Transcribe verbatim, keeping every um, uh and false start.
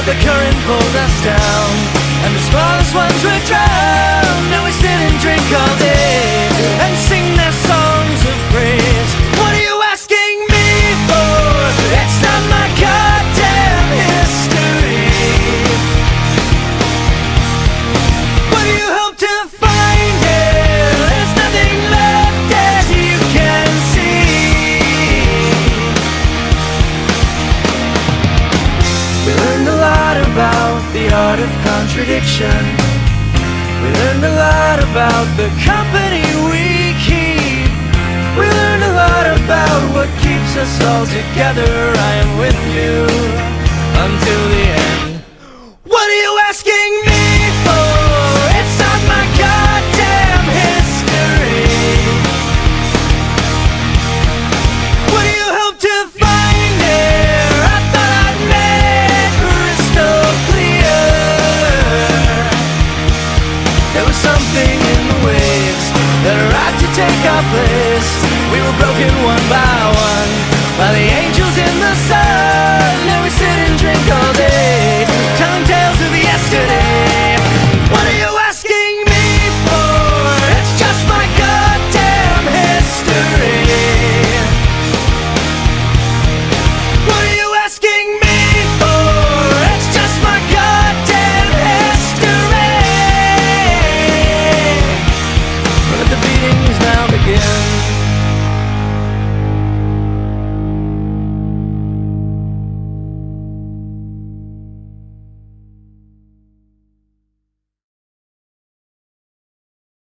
but the current pulled us down, and the smallest ones were drowned. Now we sit and drink all day and sing their songs of praise. What are you asking me for? It's not my goddamn history. What do you hope to find here? There's nothing left as you can see. We learned a lot about the art of contradiction. We learned a lot about the company we keep. We learned a lot about what keeps us all together. I am with you until the end. What are you asking me for? It's not my goddamn history. What do you hope to find here? I thought I'd made crystal clear. There was something in the waves that arrived to take our place. We were broken one by one by the angels in the sun.